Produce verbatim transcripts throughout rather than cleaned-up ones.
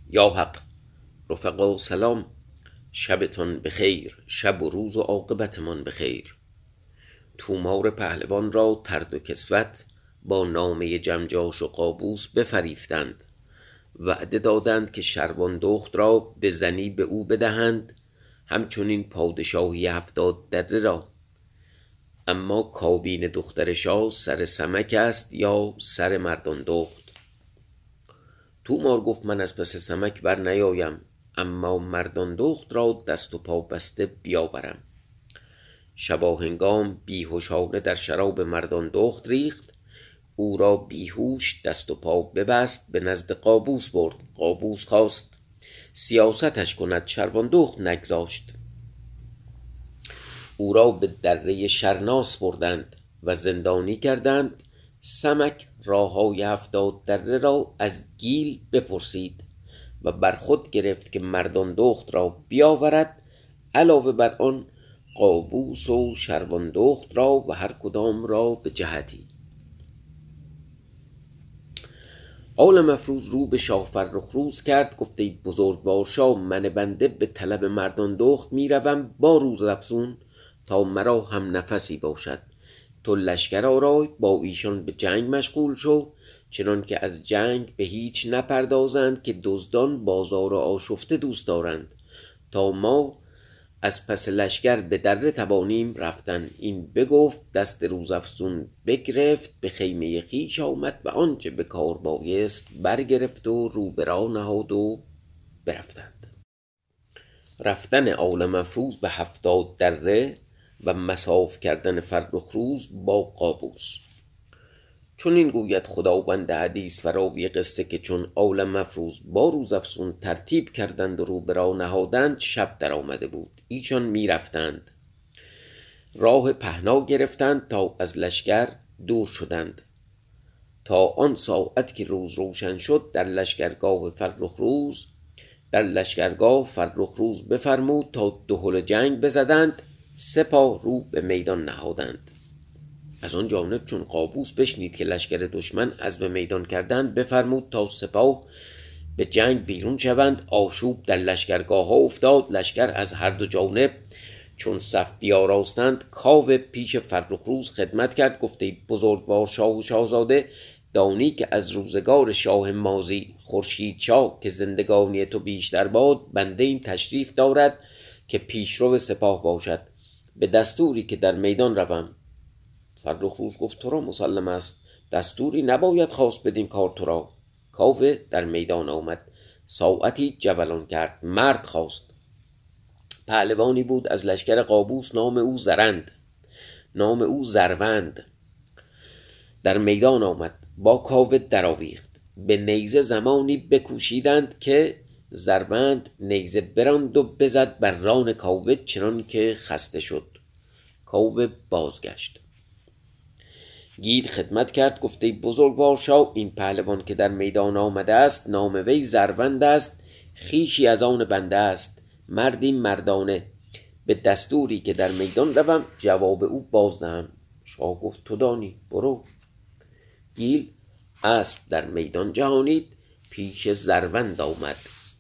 یا حق. رفقا سلام، شبتان بخیر، شب و روز و عاقبتمان بخیر. تومار پهلوان را ترد و کسوت با نامه جمجاش و قابوس بفریفتند. وعده دادند که شروان را به زنی به او بدهند، همچنین پادشاهی هفتاد دره را. اما کابین دختر شاه سر سمک است یا سر مردان دخت؟ تومار گفت من از پس سمک بر نیایم، اما مردان دخت را دست و پا بسته بیاورم. شباهنگام بیهوشانه در شراب مردان دخت ریخت، او را بیهوش دست و پا ببست، به نزد قابوس برد. قابوس خواست سیاستش کند، شروان دخت نگذاشت. او را به دره شرناس بردند و زندانی کردند. سمک راههای هفتاد دره را از گیل بپرسید و بر خود گرفت که مردان دخت را بیاورد، علاوه بر آن قابوس و شروان دخت را و هر کدام را به جهتی. آل مفروز رو به شاه فرخ روز کرد، گفت ای بزرگوار شاه، من بنده به طلب مردان دخت می روم با روز افزون تا مرا هم نفسی باشد. تو لشکر آرای، با ایشان به جنگ مشغول شو، چنان که از جنگ به هیچ نپردازند که دزدان بازار آشفته دوست دارند، تا ما از پس لشکر به دره توانیم رفتن. این بگفت، دست روزافزون بگرفت، به خیمه خویش آمد و آنچه به کار بایست برگرفت و رو به راه نهاد و برفتند. رفتن آل مفروز به هفتاد دره و مصاف کردن فرخ روز با قابوس. چون این گوید خداوند حدیث و راوی قصه که چون آل مفروز با روزافزون ترتیب کردند و رو به راه نهادند، شب در آمده بود. ایشان می رفتند، راه پهنا گرفتند تا از لشکر دور شدند. تا آن ساعت که روز روشن شد، در لشکرگاه فرخ روز در لشکرگاه فرخ روز بفرمود تا دهل جنگ بزدند. سپاه رو به میدان نهادند. از آن جانب چون قابوس بشنید که لشکر دشمن از به میدان کردند، بفرمود تا سپاه به جنگ بیرون شوند. آشوب در لشکرگاه ها افتاد. لشکر از هر دو جانب چون صف بیاراستند، کاوه پیش فرخ روز خدمت کرد. گفته بزرگوار شاه و شاهزاده، دانی که از روزگار شاه ماضی خورشید شاه که زندگانی تو بیشتر باد، بنده این تشریف دارد که پیشرو سپاه باشد، به دستوری که در میدان روم. فرخ روز گفت تو را مسلم است، دستوری نباید خواست بدین کار تو را. کاوه در میدان آمد، ساعتی جولان کرد. مرد خواست. پهلوانی بود از لشکر قابوس، نام او زرند نام او زروند. در میدان آمد، با کاوه درآویخت. به نیزه زمانی بکوشیدند که زروند نیزه براند و بزد بر ران کاوه، چنان که خسته شد. کاوه بازگشت. گیل خدمت کرد. گفته بزرگوار شاه، این پهلوان که در میدان آمده است، نام وی زروند است، خویشی از آن بنده است، مردی مردانه. به دستوری که در میدان روم، جواب او باز دهم. شاه گفت تو دانی، برو. گیل اسب در میدان جهانید، پیش زروند آمد،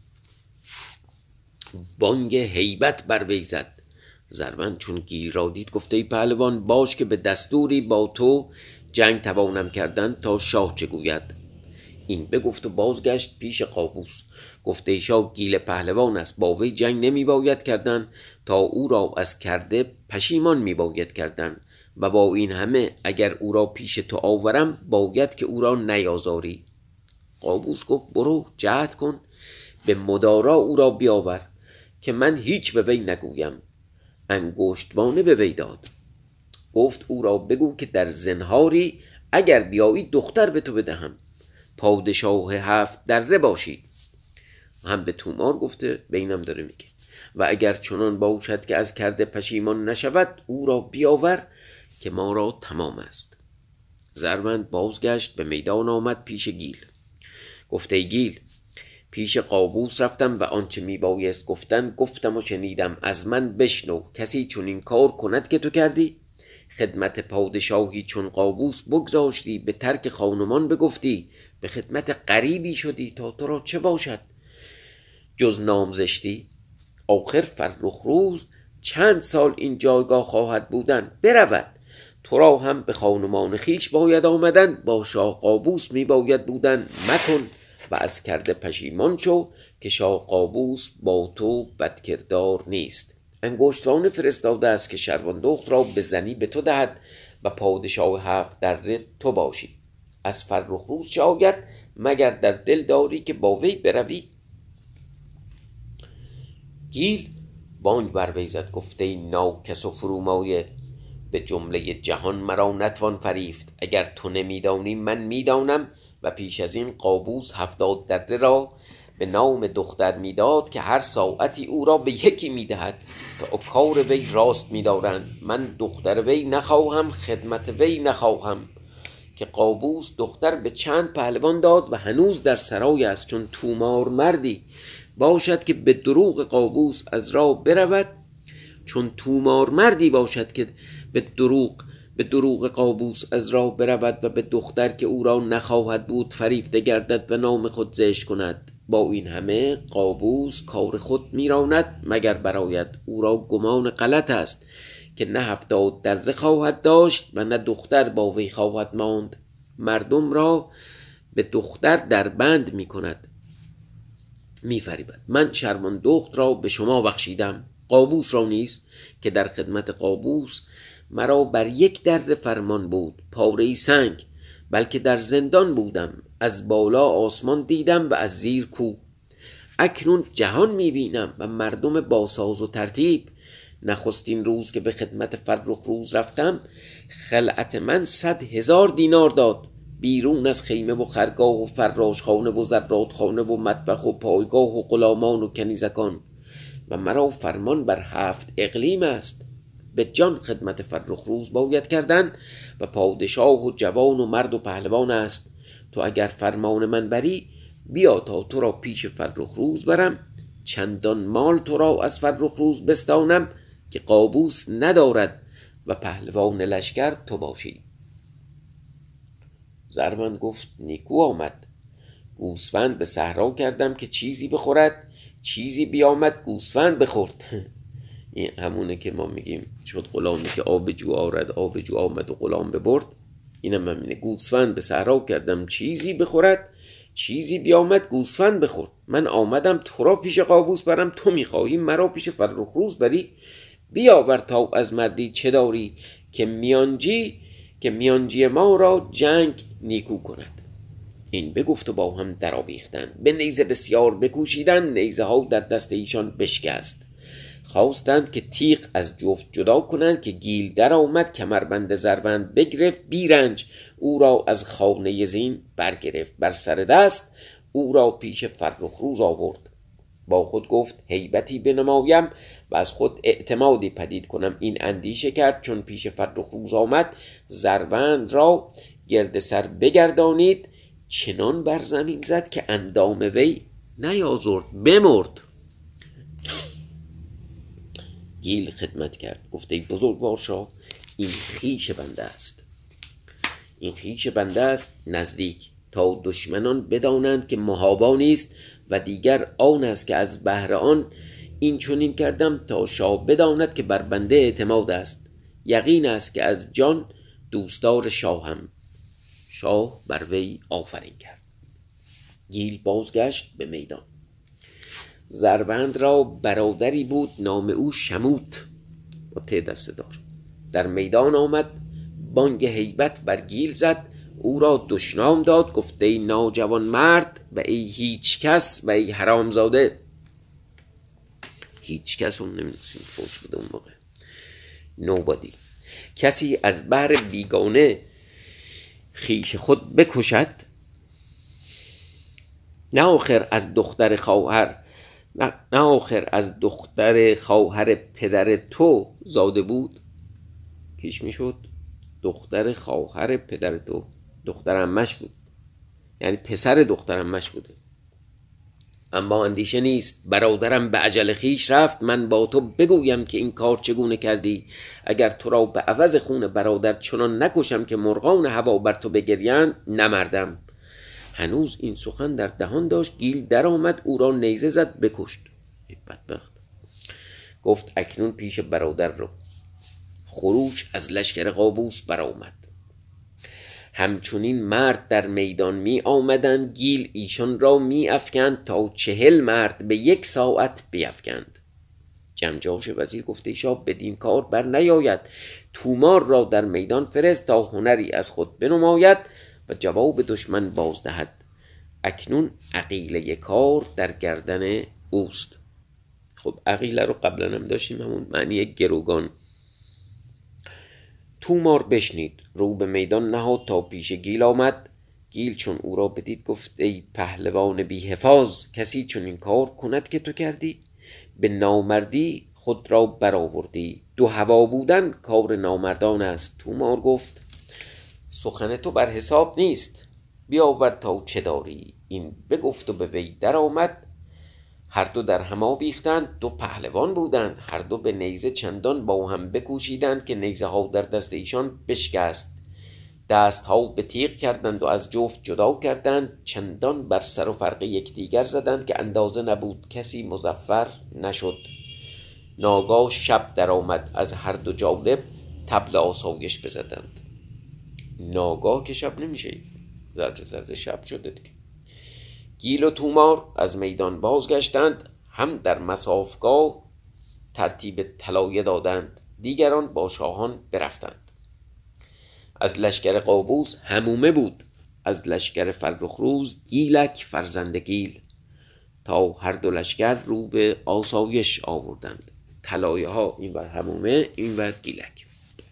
بانگ هیبت بر وی زد. زروند چون گیل را دید، گفته ای پهلوان، باش که به دستوری با تو جنگ توانم کردن تا شاه چه گوید. این بگفت و بازگشت پیش قابوس. گفته ای شاه، گیل پهلوان است، با وی جنگ نمی باید کردن، تا او را از کرده پشیمان می باید کردن، و با این همه اگر او را پیش تو آورم، باید که او را نیازاری. قابوس گفت برو جهد کن، به مدارا او را بیاور، که من هیچ به وی نگویم. انگشتوانه به وی داد. گفت او را بگو که در زنهاری اگر بیایی دختر به تو بدهم، پادشاه هفت دره باشی. هم به تومار گفته، به اینم داره میگه، و اگر چنان باشد که از کرده پشیمان نشود، او را بیاور که ما را تمام است. زروند بازگشت، به میدان آمد پیش گیل. گفته گیل، پیش قابوس رفتم و آنچه می بایست گفتن گفتم و شنیدم. از من بشنو. کسی چون این کار کند که تو کردی؟ خدمت پادشاهی چون قابوس بگذاشتی، به ترک خانمان بگفتی، به خدمت غریبی شدی، تا تو را چه باشد؟ جز نامزشتی؟ آخر فرخ روز چند سال این جایگاه خواهد بودن؟ برود. تو را هم به خانمان خویش باید آمدن، با شاه قابوس می باید بودن. مکن و از کرده پشیمان شو، که شاه قابوس با تو بدکردار نیست. انگشتوانه فرستاده است که شروندخت را به زنی به تو دهد و پادشاه هفت دره تو باشی. از فرخ روز چه آید مگر در دل داری که با وی بروی؟ گیل بانگ بر وی زد گفت ای ناکس و فرومایه، به جمله جهان مرا نتوان فریفت. اگر تو نمیدانی من میدانم، و پیش از این قابوس هفتاد دره را به نام دختر میداد که هر ساعتی او را به یکی میدهد تا کار وی راست میدارند. من دختر وی نخواهم، خدمت وی نخواهم. که قابوس دختر به چند پهلوان داد و هنوز در سرای است. چون تومار مردی باشد که به دروغ قابوس از راه برود، چون تومار مردی باشد که به دروغ به دروغ قابوس از راه برود و به دختر که او را نخواهد بود فریفته گردد و نام خود زشت کند. با این همه قابوس کار خود میراند، مگر براید او را گمان غلط است که نه هفتاد دره خواهد داشت و نه دختر با وی خواهد ماند. مردم را به دختر در بند می کند، می فریبد. من شرمندخت را به شما بخشیدم، قابوس را نیز، که در خدمت قابوس مرا بر یک دره فرمان بود پاره سنگ، بلکه در زندان بودم. از بالا آسمان دیدم و از زیر کوه. اکنون جهان می بینم و مردم باساز و ترتیب. نخستین روز که به خدمت فرخ روز رفتم، خلعت من صد هزار دینار داد، بیرون از خیمه و خرگاه و فراشخانه و زرادخانه و مطبخ و پایگاه و غلامان و کنیزکان. و مرا فرمان بر هفت اقلیم است. به جان خدمت فرخ روز باید کردن و پادشاه و جوان و مرد و پهلوان است. تو اگر فرمان من بری، بیا تا تو را پیش فرخ روز برم، چندان مال تو را از فرخ روز بستانم که قابوس ندارد و پهلوان لشکر تو باشی. زرمند گفت نیکو آمد. گوسفند به صحرا کردم که چیزی بخورد، چیزی بیامد گوسفند بخورد. این همونه که ما میگیم شد غلامی که آب جو آرد، آب جو آمد و غلام ببرد. اینم همینه. گوسفند به صحرا کردم چیزی بخورد، چیزی بیامد گوسفند بخورد. من آمدم تو را پیش قابوس برم، تو میخواهی مرا پیش فرخ روز بری؟ بیاور تا از مردی چه داری، که میانجی که میانجی ما را جنگ نیکو کند. این بگفت و با هم درآویختند. به نیزه بسیار بکوشیدند، نیزه ها در دست ایشان بشکست. خواستند که تیغ از جفت جدا کنند که گیل در آمد، کمربند زربند بگرفت، بیرنج او را از خانه زین برگرفت. بر سر دست او را پیش فرخ روز آورد. با خود گفت هیبتی بنمایم و از خود اعتمادی پدید کنم. این اندیشه کرد. چون پیش فرخ روز آمد، زربند را گرد سر بگردانید، چنان بر زمین زد که اندام وی نیازرد، بمرد. گیل خدمت کرد گفت ای بزرگوار شاه، این خویش بنده است، این خویش بنده است نزدیک، تا دشمنان بدانند که محابا نیست. و دیگر آن است که از بهر آن این چنین کردم تا شاه بداند که بر بنده اعتماد است. یقین است که از جان دوستدار شاهم. شاه بر وی آفرین کرد. گیل بازگشت به میدان. زربند را برادری بود نام او شموت با ته دسته دار. در میدان آمد، بانگ هیبت بر گیل زد، او را دشنام داد. گفت ای ناجوان مرد و ای هیچ کس و ای حرامزاده. هیچ کس اون نمیدونستیم فوش بوده اون موقع. نوبادی. کسی از بهر بیگانه خویش خود بکشد، نه آخر از دختر خواهر نه, نه آخر از دختر خواهر پدر تو زاده بود. کیش میشد؟ دختر خواهر پدر تو، دختر عمش بود، یعنی پسر دختر عمش بوده. اما اندیشه نیست، برادرم به عجل خویش رفت. من با تو بگویم که این کار چگونه کردی. اگر تو را به عوض خون برادر چنان نکشم که مرغان هوا بر تو بگریند، نمردم. هنوز این سخن در دهان داشت، گیل در آمد او را نیزه زد بکشت. ای بدبخت. گفت اکنون پیش برادر رو. خروش از لشکر قابوس برآمد. همچنین مرد در میدان می آمدند، گیل ایشان را می افکند تا چهل مرد به یک ساعت بیفکند. جمجاش وزیر گفته شاه بدین کار بر نیاید، تومار را در میدان فرست تا هنری از خود بنماید و جواب دشمن بازدهد. اکنون عقیله کار در گردن اوست. خب عقیله رو قبلا هم داشتیم، همون معنی گروگان. تومار بشنید، رو به میدان نهاد تا پیش گیل آمد. گیل چون او را بدید گفت ای پهلوان بی حفاظ، کسی چون این کار کند که تو کردی؟ به نامردی خود را برآوردی، دو هوا بودن کار نامردان است. تومار گفت سخن تو بر حساب نیست، بیاور تا چه داری. این بگفت و به وی در آمد. هر دو در هم آویختند، دو پهلوان بودند. هر دو به نیزه چندان با هم بکوشیدند که نیزه ها در دست ایشان بشکست. دست ها به تیغ کردند و از جفت جدا کردند. چندان بر سر و فرق یکدیگر زدند که اندازه نبود، کسی مظفر نشد. ناگاه شب در آمد، از هر دو جانب طبل آسایش بزدند. ناگاه که شب نمیشه، ذره ذره شب شده دیگه. گیل و تومار از میدان بازگشتند، هم در مصافگاه ترتیب طلایه دادند. دیگران با شاهان برفتند. از لشکر قابوس همومه بود، از لشکر فرخروز گیلک فرزند گیل. تا هر دو لشکر رو به آسایش آوردند. طلایه ها این ور همومه، این ور گیلک.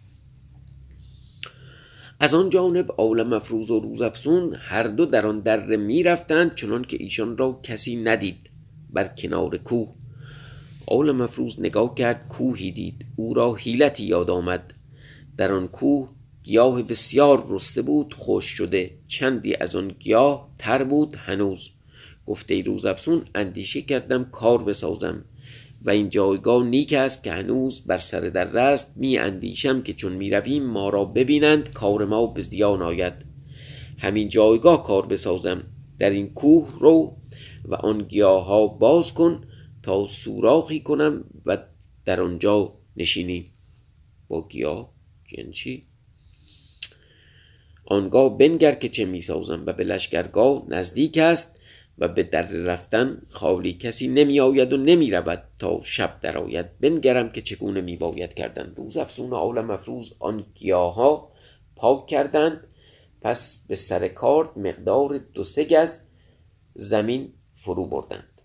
از آن جانب عالم افروز و روزافزون هر دو در آن دره می رفتند، چنان که ایشان را کسی ندید. بر کنار کوه عالم افروز نگاه کرد، کوهی دید. او را حیلتی یاد آمد. در آن کوه گیاه بسیار رسته بود، خشک شده. چندی از آن گیاه تر بود هنوز. گفته ای روزافزون اندیشه کردم کار بسازم و این جایگاه نیک است که هنوز بر سر دره است. می اندیشم که چون می رویم ما را ببینند، کار ما به زیان آید. همین جایگاه کار بسازم. در این کوه رو و آن گیاه ها باز کن تا سوراخی کنم و در آنجا نشینیم. با گیاه یعنی چی؟ آنگاه بنگر که چه می سازم و به لشکرگاه نزدیک است و به در رفتن خالی کسی نمی آید و نمی رود تا شب در آید. بنگرم که چگونه می باید کردن. روزافزون عالم افروز آن گیاه ها پاک کردند. پس به سر کار مقدار دو سه گز زمین فرو بردند.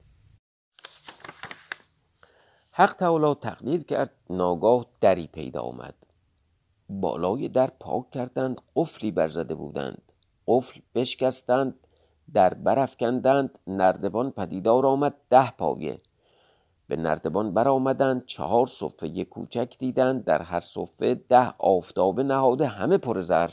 حق تعالی تقدیر کرد، ناگاه دری پیدا آمد. بالای در پاک کردند، قفلی برزده بودند. قفل بشکستند، در برافکندند. نردبان پدیدار آمد ده پایه. به نردبان برآمدند، چهار صفه کوچک دیدند. در هر صفه ده آفتابه نهاده، همه پر زر.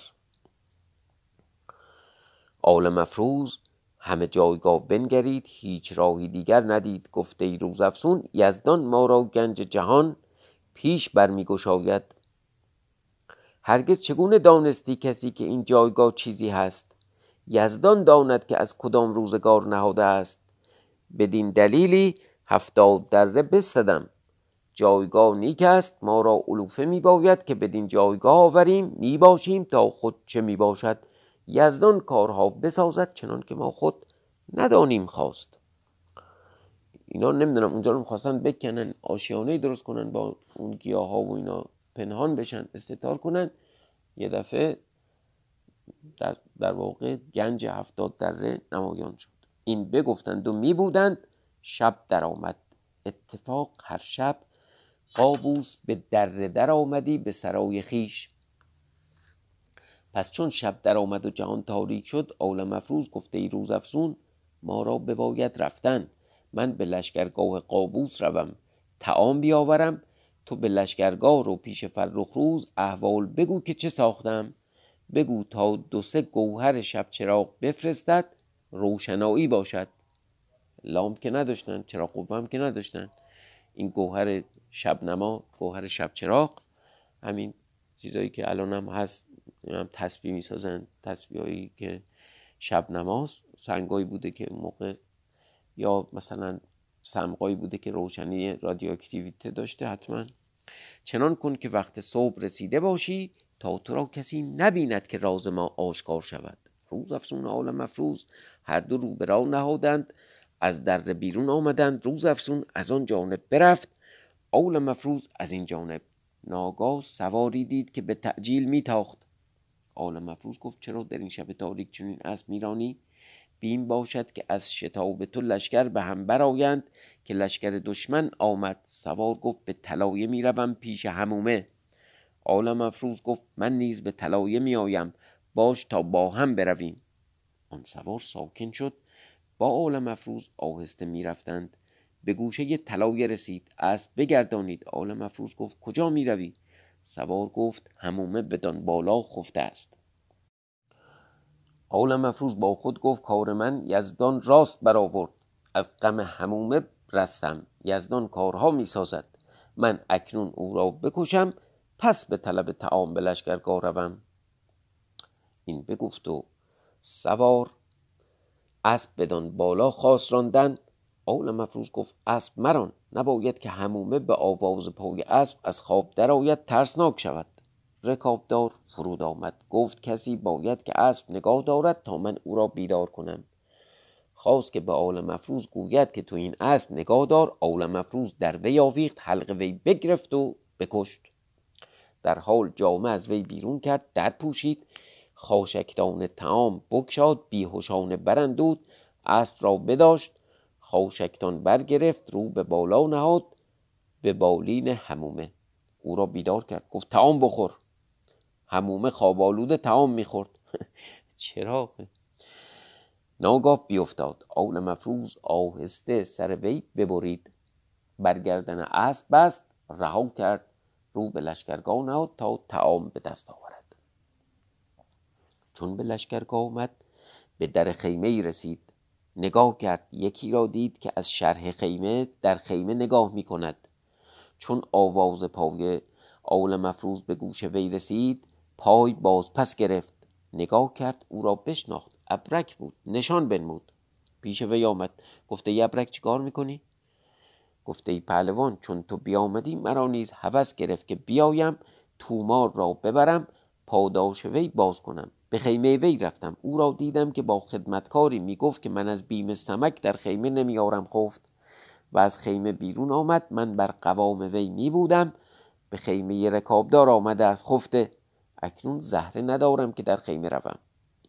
عالم افروز همه جایگاه بنگرید، هیچ راهی دیگر ندید. گفته ای روزافزون یزدان ما را گنج جهان پیش برمی گشاید. هرگز چگونه دانستی کسی که این جایگاه چیزی هست؟ یزدان داند که از کدام روزگار نهاده است. بدین دلیلی هفتاد دره بستدم. جایگاه نیک است، ما را علوفه می باید که بدین جایگاه آوریم. می باشیم تا خود چه می باشد. یزدان کارها بسازد چنان که ما خود ندانیم خواست. اینا نمیدونم اونجا رو میخواستن بکنن، آشیانه درست کنن با اون گیاه ها و اینا، پنهان بشن، استتار کنن. یه دفعه در, در واقع گنج هفتاد دره نمایان شد. این بگفتند و می بودند. شب در آمد. اتفاق هر شب قابوس به دره در آمدی به سرای خیش. پس چون شب در آمد و جهان تاریک شد، عالم افروز گفته ای روزافزون ما را بباید رفتن. من به لشکرگاه قابوس روم، طعام بیاورم. تو به لشکرگاه رو پیش فرخ روز احوال بگو که چه ساختم. بگو تا دو سه گوهر شب چراغ بفرستد، روشنایی باشد. لامپ که نداشتن، چراغ قوه هم که نداشتن. این گوهر شبنما، گوهر شب چراغ، همین چیزایی که الان هم هست، هم تسبیح میسازن، تسبیحایی که شب نماز سنگایی بوده که موقع، یا مثلا سمقایی بوده که روشنی رادیواکتیویته داشته حتما. چنان کن که وقت صبح رسیده باشی تا تو را کسی نبیند که راز ما آشکار شود. روز افسون آل مفروز هر دو رو به راه نهادند، از در بیرون آمدند. روز افسون از آن جانب برفت، آل مفروز از این جانب. ناگاه سواری دید که به تعجیل میتاخت. آل مفروز گفت چرا در این شب تاریک چنین اسب میرانی؟ بیم باشد که از شتاب تو لشکر به هم برآیند، که لشکر دشمن آمد. سوار گفت به طلایه میروم پیش همومه. آل مفروز گفت من نیز به طلایه میآیم، باش تا با هم برویم. آن سوار ساکن شد، با آل مفروز آهسته میرفتند. به گوشه طلایه رسید، اسب بگردانید. آل مفروز گفت کجا میروی؟ سوار گفت همومه بدان بالا خفته است. آل مفروز با خود گفت کار من یزدان راست برآورد، از غم همومه رستم. یزدان کارها می سازد، من اکنون او را بکشم، پس به طلب طعام به لشکرگاه روم. این بگفت و سوار اسب بدان بالا خواست راندن. آل مفروز گفت اسب مران، نباید که همومه به آواز پای اسب از خواب درآید ترسناک شود. رکابدار فرود آمد، گفت کسی باید که اسب نگاه دارد تا من او را بیدار کنم. خواست که به آل مفروز گوید که تو این اسب نگاه دار. آل مفروز در وی آویخت، حلق وی بگرفت و بکشت. در حال جامه از وی بیرون کرد، در پوشید، خاشکدان طعام بگشاد، بیهوشانه براندود. اسب را بداشت، خاشکدان برگرفت، رو به بالا نهاد به بالین همومه. او را بیدار کرد، گفت طعام بخور. همومه خواب آلوده طعام میخورد. چرا؟ ناگاه بیفتاد. آل مفروز آهسته سر وی ببرید، برگردن اسب بست، رها کرد، رو به لشکرگاه نهاد تا طعام به دست آورد. چون به لشکرگاه آمد به در خیمه رسید، نگاه کرد، یکی را دید که از شرح خیمه در خیمه نگاه می کند. چون آواز پای آل مفروز به گوش وی رسید، پای باز پس گرفت، نگاه کرد، او را بشناخت. ابرک بود، نشان بنمود. پیش وی آمد، گفته ای ابرک چی کار میکنی؟ گفته ای پهلوان چون تو بیامدی مرا نیز هوس گرفت که بیایم تومار را ببرم پاداش وی باز کنم. به خیمه وی رفتم، او را دیدم که با خدمتکاری میگفت که من از بیم سمک در خیمه نمیارم خفت، و از خیمه بیرون آمد. من بر قوام وی می بودم، به خیمه رکابدار آمده از خفته. اکنون زهره ندارم که در خیمه روم.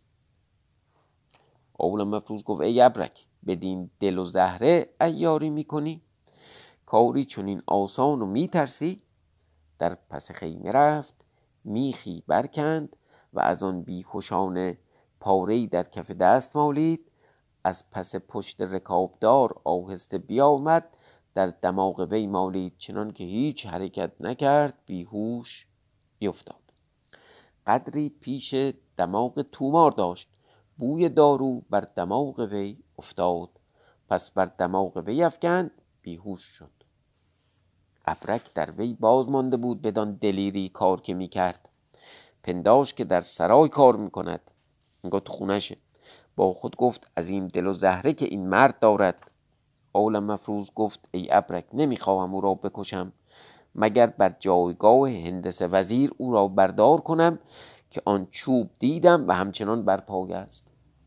آل مفروز گفت ای ابرک بدین دل و زهره عیاری می کنی؟ کاری چنین آسان و می ترسی؟ در پس خیمه رفت، میخی برکند و از آن بیخوشانه پاره‌ای در کف دست مالید. از پس پشت رکابدار آهسته بیامد، در دماغ وی مالید، چنان که هیچ حرکت نکرد، بیهوش بیفتاد. قدری پیش دماغ تومار داشت، بوی دارو بر دماغ وی افتاد، پس بر دماغ وی افکند، بیهوش شد. ابرک در وی باز مانده بود بدان دلیری کار که می کرد. پنداش که در سرای کار می کند، انگار تو خونشه. با خود گفت از این دل و زهره که این مرد دارد. آل مفروز گفت ای ابرک نمیخواهم او را بکشم، مگر بر جایگاه هندسه وزیر او را بردار کنم که آن چوب دیدم و همچنان بر پای است.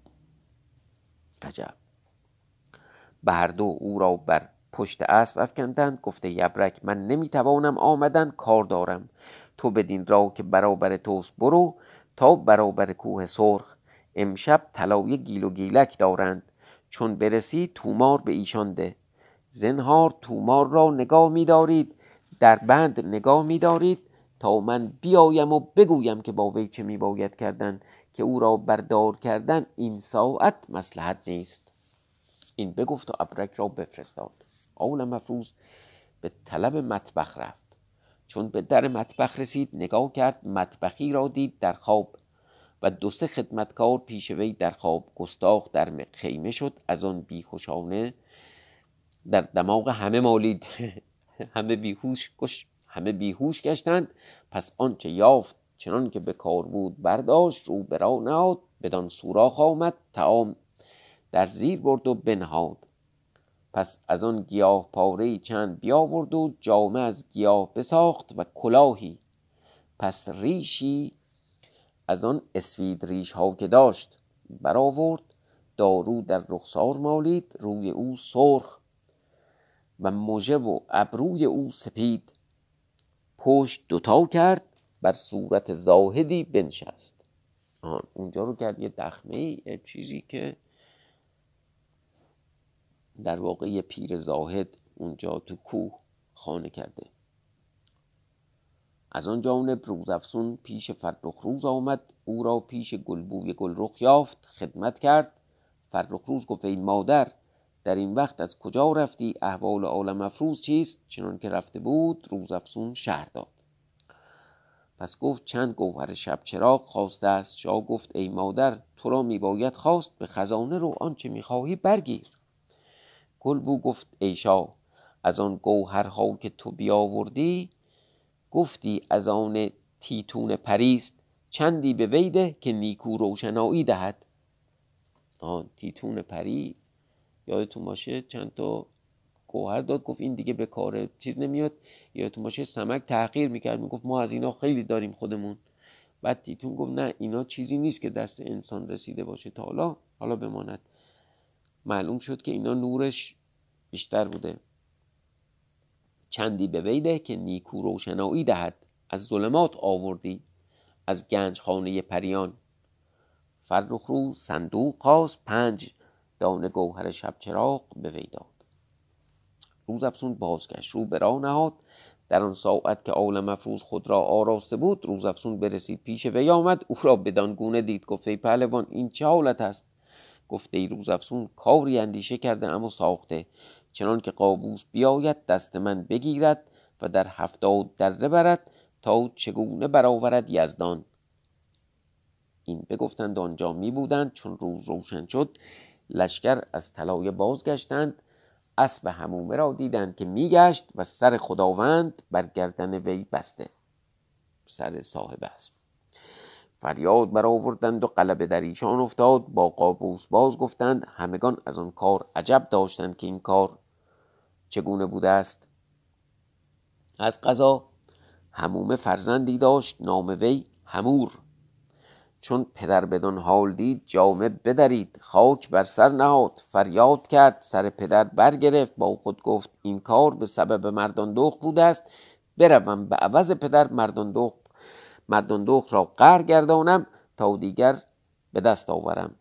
عجب. به هر دو او را بر پشت اسب افکندند. گفته ای ابرک من نمیتوانم آمدن، کار دارم. تو بدین راه که برابر توست برو تا برابر کوه سرخ. امشب طلایه گیل و گیلک دارند، چون برسی تومار به ایشان ده. زنهار تومار را نگاه می‌دارید، در بند نگاه می‌دارید تا من بیایم و بگویم که با وی چه میباید کردن، که او را بردار کردن این ساعت مصلحت نیست. این بگفت و ابرک را بفرستاد. آل مفروز به طلب مطبخ رفت. چون به در مطبخ رسید، نگاه کرد، مطبخی را دید در خواب و دو سه خدمتکار پیش وی در خواب. گستاخ در خیمه شد، از آن بیخوشانه در دماغ همه مالید. همه بیهوش همه بیهوش گشتند. پس آنچه یافت چنان که به کار بود برداشت رو به راه نهاد. بدان سوراخ آمد طعام در زیر برد و بنهاد. پس از آن گیاه پاره چند بیاورد و جامه از گیاه بساخت و کلاهی. پس ریشی از آن اسوید ریش ها که داشت برآورد. دارو در رخسار مالید، روی او سرخ و مژه و ابروی او سپید. پشت دوتا کرد، بر صورت زاهدی بنشست. آن اونجا رو کرد یه دخمه ای، چیزی که در واقع یه پیر زاهد اونجا تو کوه خانه کرده. از آن جانب روزافزون پیش فرخ روز آمد. او را پیش گلبوی گلرخ یافت، خدمت کرد. فرخ روز گفت ای مادر، در این وقت از کجا رفتی؟ احوال عالم افروز چیست؟ چنان که رفته بود روزافزون شرح داد. پس گفت چند گوهر شب چراغ خواسته است. شاه گفت ای مادر، تو را می باید خواست، به خزانه رو آنچه می خواهی برگیر. گلبو گفت ای شاه، از آن گوهرها که تو بیاوردی، گفتی از آن تیتون پریست. چندی به ویده که نیکو روشنایی دهد. آن تیتون پری یادتون باشه چند تا گوهر داد، گفت این دیگه به کار چیز نمیاد. یادتون باشه سمک تحقیر میکرد، میگفت ما از اینا خیلی داریم خودمون. بعد تیتون گفت نه، اینا چیزی نیست که دست انسان رسیده باشه تا حالا حالا بماند. معلوم شد که اینا نورش بیشتر بوده. چندی به ویده که نیکو روشنایی دهد. از ظلمات آوردی، از گنج خانه پریان. فرخ روز صندوق خواست، پنج دانه گوهر شب چراغ به وی داد. روزافزون بازگشت، رو به راه نهاد. در آن ساعت که عالم افروز خود را آراسته بود، روزافزون برسید پیش وی آمد. او را بدان گونه دید، گفت ای پهلوان این چه حالت است؟ گفت ای روزافزون، کاری اندیشه کرده ام و ساخته. چنان که قابوس بیاید دست من بگیرد و در هفتاد دره برد تا چگونه برآورد یزدان. این بگفتند آنجا می بودند. چون روز روشن شد لشکر از طلایه بازگشتند. اسب همومه را دیدند که میگشت و سر خداوند بر گردن وی بسته، سر صاحب اسب. فریاد برآوردند و غلبه در ایشان افتاد. با قابوس باز گفتند. همگان از آن کار عجب داشتند که این کار چگونه بوده است. از قضا همومه فرزندی داشت، نام وی همور. چون پدر بدان حال دید جامه بدرید، خاک بر سر نهاد، فریاد کرد. سر پدر برگرفت، با خود گفت این کار به سبب مرداندخت بوده است. بروم به عوض پدر مرداندخت مرداندخت را قهر گردانم تا دیگر به دست آورم.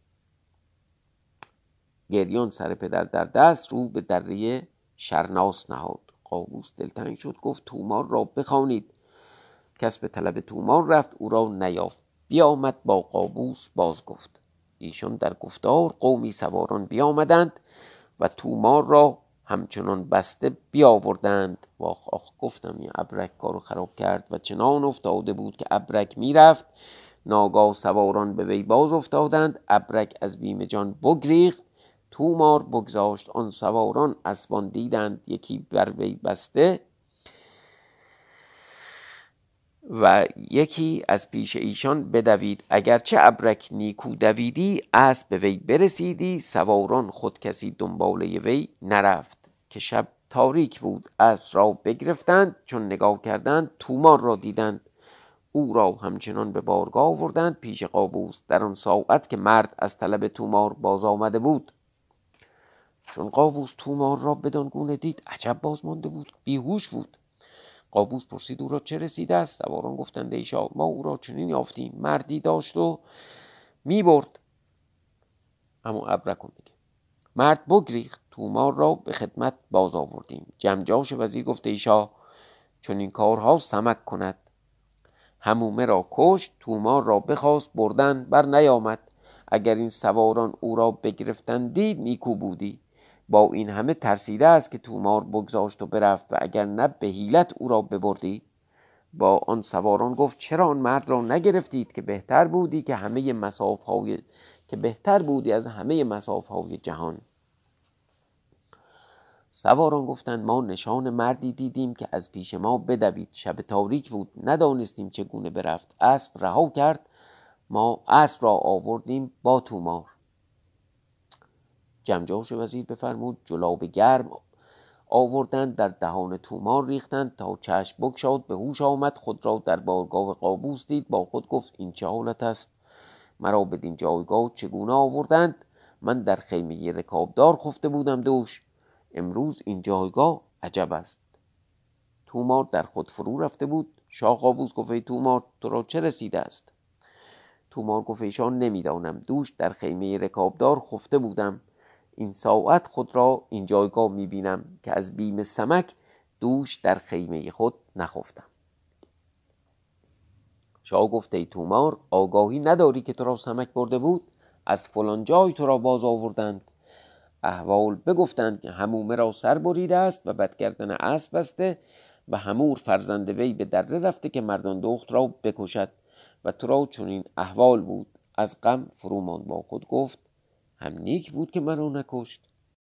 گریان سر پدر در دست رو به دره شرناس نهاد. قابوس دلتنگ شد، گفت تومار را بخوانید. کس به طلب تومار رفت، او را نیافت. بیامد با قابوس باز گفت. ایشان در گفتار قومی سواران بیامدند و تومار را همچنان بسته بیاوردند. واخ آخ گفتم این ابرک کارو خراب کرد و چنان افتاده بود که ابرک میرفت. ناگاه سواران به وی باز افتادند. ابرک از بیم جان بگریخت. تومار بگذاشت. آن سواران اسبان دیدند یکی بر وی بسته و یکی از پیش ایشان بدوید. اگرچه ابرک نیکو دویدی، اسب به وی برسیدی. سواران خود کسی دنباله وی نرفت که شب تاریک بود. اسب را بگرفتند، چون نگاه کردند تومار را دیدند. او را همچنان به بارگاه آوردند پیش قابوس. در آن ساعت که مرد از طلب تومار باز آمده بود، چون قابوس تومار را بدان گونه دید عجب باز مانده بود، بیهوش بود. قابوس پرسید او را چه رسیده است؟ سواران گفتند ای شاه، ما او را چنین یافتیم، مردی داشت و می برد. اما ابرک میگه مرد بگریخت، تومار را به خدمت باز آوردیم. جمجاش وزیر گفت ای شاه، چون این کارها سمک کند. همومه را کشت، تومار را بخواست بردن بر نیامد. اگر این سواران او را بگرفتندی نیکو بودی. با این همه ترسیده است که تومار بگذاشت و برفت و اگر نه به حیلت او را ببردی. با آن سواران گفت چرا آن مرد را نگرفتید که بهتر بودی که همه مصافهای که بهتر بودی از همه مصافهای جهان. سواران گفتند ما نشان مردی دیدیم که از پیش ما بدوید. شب تاریک بود، ندانستیم چگونه برفت. اسب رها کرد، ما اسب را آوردیم با تومار. جمجاش وزیر بفرمود جلاب گرم آوردند، در دهان تومار ریختند تا چشم بگشاد. به هوش آمد، خود را در بارگاه قابوس دید. با خود گفت این چه حالت است؟ مرا بدین جایگاه چگونه آوردند؟ من در خیمه رکابدار خفته بودم دوش، امروز این جایگاه عجب است. تومار در خود فرو رفته بود. شاه قابوس گفت ای تومار تو را چه رسیده است؟ تومار گفت ایشان نمیدانم، دوش در خیمه رکابدار خفته بودم، این ساعت خود را این جایگاه میبینم که از بیم سمک دوش در خیمه خود نخفتم. شاه گفت ای تومار آگاهی نداری که تو را سمک برده بود؟ از فلان جای تو را باز آوردند. احوال بگفتند که همومه را سر بریده است و بدگردن اسب بسته و همور فرزند وی به دره رفته که مردان دخت را بکشد و تو را چنین احوال بود. از غم فرو ماند. با خود گفت هم نیک بود که مرا نکشت.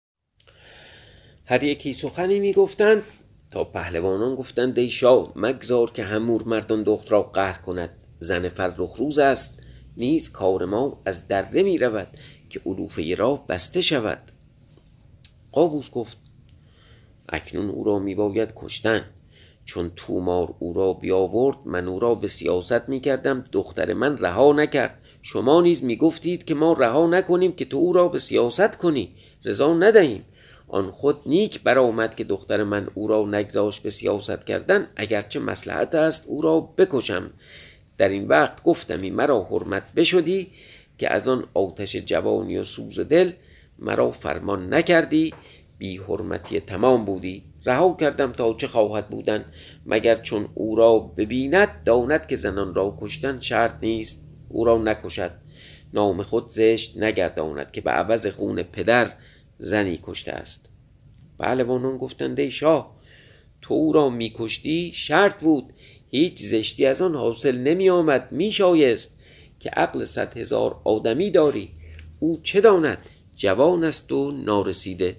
هر یکی سخنی می گفتند تا پهلوانان گفتند ای شاه مگذار که همور مردان دخت را قهر کند. زن فرخ روز است، نیز کار ما از دره می رود که علوفه راه بسته شود. قابوس گفت اکنون او را می باید کشتن، چون تومار او را بیاورد من او را به سیاست می کردم، دختر من رها نکرد. شما نیز می گفتید که ما رها نکنیم که تو او را به سیاست کنی، رضا ندهیم. آن خود نیک برآمد که دختر من او را نگذاشت به سیاست کردن، اگرچه مصلحت است او را بکشم. در این وقت گفتمی مرا حرمت بشدی که از آن آتش جوانی و سوز دل مرا فرمان نکردی، بی حرمتی تمام بودی. رها کردم تا چه خواهد بودن، مگر چون او را ببیند داند که زنان را کشتن شرط نیست، او را نکشد، نام خود زشت نگرداند که به عوض خون پدر زنی کشته است. پهلوانان گفتند ای شاه تو او را می کشتی شرط بود، هیچ زشتی از آن حاصل نمی آمد. می شایست که عقل صد هزار آدمی داری، او چه داند جوان است و نارسیده.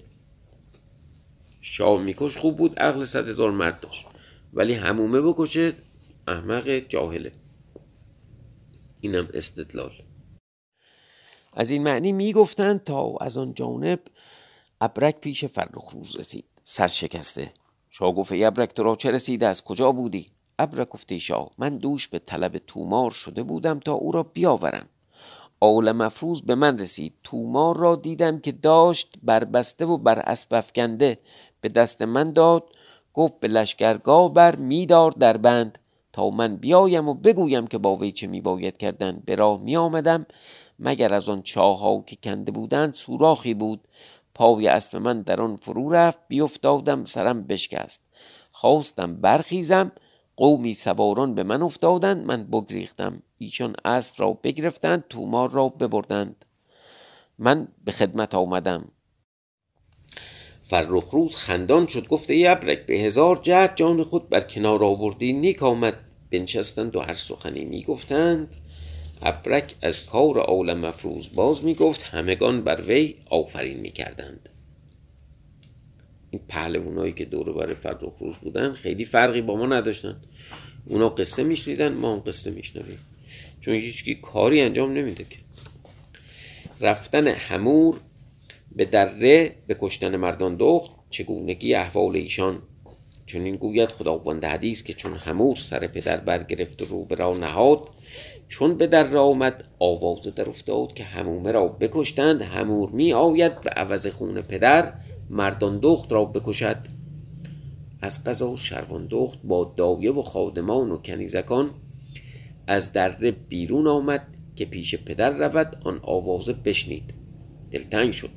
شاه میکش خوب بود، عقل صد هزار مرد داشت، ولی همومه بکشه احمق جاهله. اینم استدلال. از این معنی میگفتند تا از آن جانب ابرک پیش فرخ روز رسید سرشکسته. شاه گفت ای ابرک تو را چه رسیده است؟ کجا بودی؟ ابرک گفت ای شاه من دوش به طلب تومار شده بودم تا او را بیاورم. آل مفروز به من رسید، تومار را دیدم که داشت بربسته و بر اسب افکنده، به دست من داد، گفت به لشکرگاه بر میدار در بند تا من بیایم و بگویم که با وی چه می باید کردن. به راه می آمدم مگر از آن چاه ها که کنده بودند سوراخی بود، پای اسب من در آن فرو رفت، بیافتادم سرم بشکست، خواستم برخیزم، قومی سواران به من افتادند، من بگریختم، ایشان اسب را بگرفتند، تومار را ببردند، من به خدمت آمدم. فرخ روز خندان شد، گفت ای ابرک به هزار جهت جان خود بر کنار آوردی، نیک آمد. بنشستند و هر سخنی می گفتند. ابرک از کار آل مفروز باز می گفت، همگان بر وی آفرین می کردند. این پهلوانایی که دور بر فرخ روز بودن خیلی فرقی با ما نداشتن، اونا قصه میشنیدن ما هم قصه میشنویم، چون هیچکی کاری انجام نمیده که. رفتن همور به دره به کشتن مردان دخت، چگونگی احوال ایشان. چون این گوید خداوند حدیث که چون همور سر پدر برگرفت و رو به راه نهاد، چون به در آمد آواز در افتاد که همومه را بکشتند، همور می آید به عوض خون پدر مردان دخت را بکشد. از قضا شروان دخت با دایه و خادمان و کنیزکان از دره بیرون آمد که پیش پدر رود، آن آوازه بشنید، دلتنگ شد.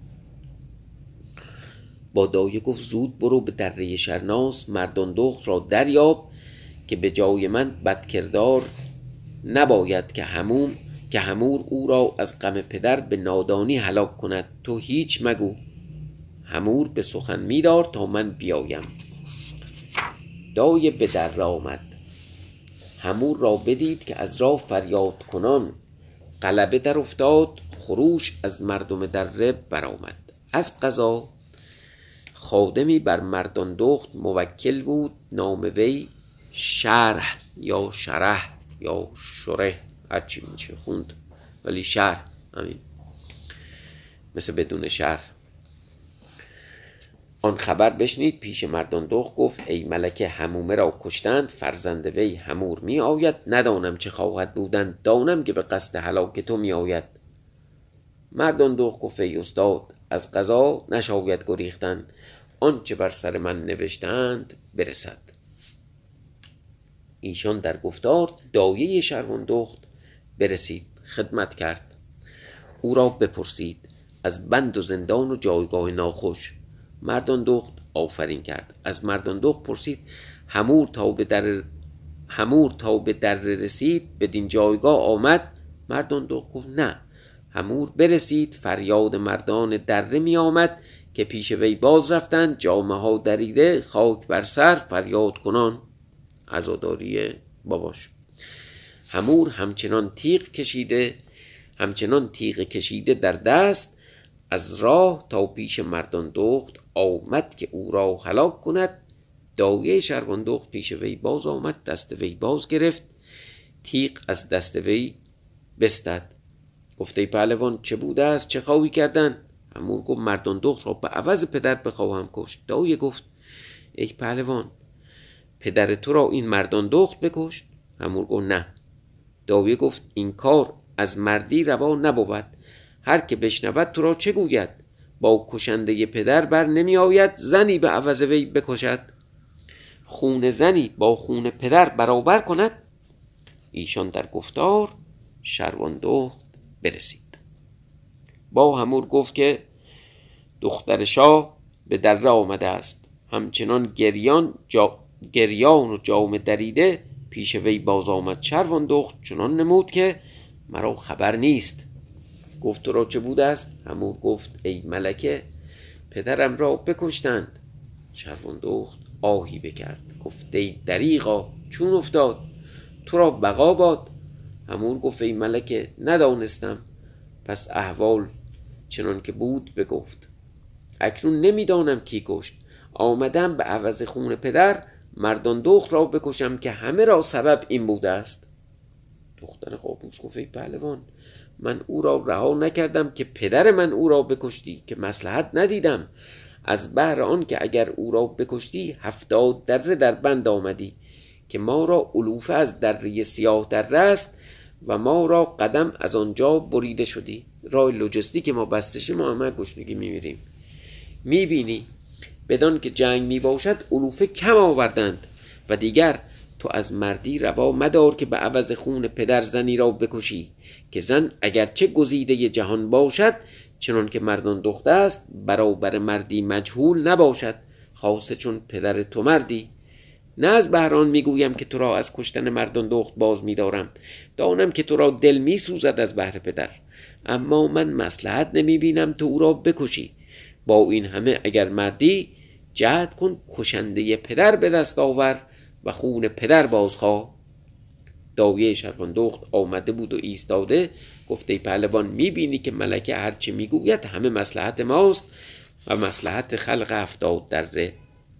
با دایه گفت زود برو به دره شرناس مردان دخت را دریاب که به جای من بدکردار نباید که هموم که همور او را از غم پدر به نادانی هلاک کند. تو هیچ مگو، همور به سخن میدار تا من بیایم. دایه به در آمد، همور را بدید که از راه فریاد کنان غلبه در افتاد، خروش از مردم دره برآمد. از قضا خادمی بر مرداندخت موکل بود، نام وی شرح یا شرح یا شره، هرچی میشه خوند ولی شرح همین، مثل بدون شرح. آن خبر بشنید پیش مرداندخت گفت ای ملکه همومه را کشتند، فرزند وی همور می آید، ندانم چه خواهد بودن، دانم که به قصد هلاک تو می آید. مرداندخت گفت ای استاد از قضا نشاید گریختن، آنچه بر سر من نوشتند برسد. ایشان در گفتار دایه شهرواندخت برسید، خدمت کرد. او را بپرسید از بند و زندان و جایگاه ناخوش. مرداندخت آفرین کرد. از مرداندخت پرسید همور تا به در همور تا به در رسید بدین جایگاه آمد؟ مرداندخت گفت نه. همور برسید، فریاد مردان دره می آمد که پیش وی باز رفتند، جامه ها دریده، خاک بر سر، فریاد کنان. عزاداری باباش. همور همچنان تیغ کشیده همچنان تیغ کشیده در دست از راه تا پیش مرداندخت آمد که او را هلاک کند. دایه شهرواندخت پیش وی باز آمد، دست وی باز گرفت، تیغ از دست وی بستد. گفت ای پهلوان چه بوده است؟ چه خواهی کردن؟ همور گفت مرداندخت را به عوض پدر بخواهم کشت. دایه گفت ای پهلوان پدر تو را این مرداندخت بکشت؟ همور گفت نه. دایه گفت این کار از مردی روا نبود، هر که بشنود تو را چه گوید؟ با کشنده پدر بر نمی آید زنی به عوض وی بکشد. خون زنی با خون پدر برابر کند. ایشان در گفتار شهرواندخت برسید. با همور گفت که دختر شاه به دره آمده است. همچنان گریان جا گریان و جامه دریده پیش وی باز آمد. شهرواندخت چنان نمود که مرا خبر نیست. گفت تو را چه بوده است؟ همور گفت ای ملکه پدرم را بکشتند. شهرواندخت آهی بکرد، گفت ای دریغا چون افتاد؟ تو را بقا باد. همور گفت ای ملکه ندانستم. پس احوال چنان که بود بگفت. اکنون نمیدانم کی کشت. آمدم به عوض خون پدر مرداندخت را بکشم که همه را سبب این بوده است. دختر قابوس گفت ای پهلوان من او را رها نکردم که پدر من او را بکشتی، که مصلحت ندیدم، از بهر آن که اگر او را بکشتی هفتاد دره در بند آمدی، که ما را علوفه از دره سیاه دره است و ما را قدم از آنجا بریده شدی. راه لوجستیک که ما بستشه ما همه گشنگی میمیریم. میبینی بدان که جنگ میباشد علوفه کم آوردند. و دیگر تو از مردی روا مدار که به عوض خون پدر زنی را بکشی، که زن اگرچه گزیده جهان باشد چنان که مرداندخت است برابر مردی مجهول نباشد، خاصه چون پدر تو مردی. نه از بهران میگویم که تو را از کشتن مرداندخت باز میدارم، دانم که تو را دل میسوزد از بهر پدر، اما من مصلحت نمیبینم تو او را بکشی. با این همه اگر مردی جهد کن کشنده پدر به دست آور و خون پدر بازخواه. دایه شهرواندخت آمده بود و ایستاده. گفت ای پهلوان میبینی که ملکه هرچه میگوید همه مصلحت ماست و مصلحت خلق هفتاد دره.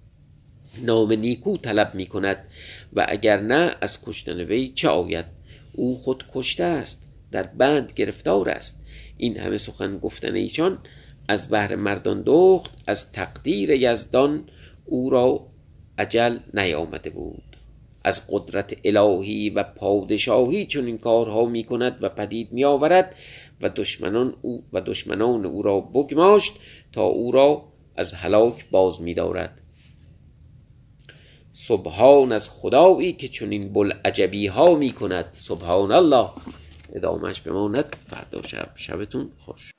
نام نیکو طلب میکند و اگر نه از کشتن وی چه آید؟ او خود کشته است، در بند گرفتار است. این همه سخن گفتن ایشان از بهر مرداندخت از تقدیر یزدان او را اجل نیامده بود. از قدرت الهی و پادشاهی چون این کارها می کند و پدید می آورد و دشمنان او و دشمنان او را بگماشت تا او را از هلاک باز می دارد. سبحان از خدایی که چون این بلعجبی ها می کند. سبحان الله. ادامش بماند فردا شب. شبتون خوش.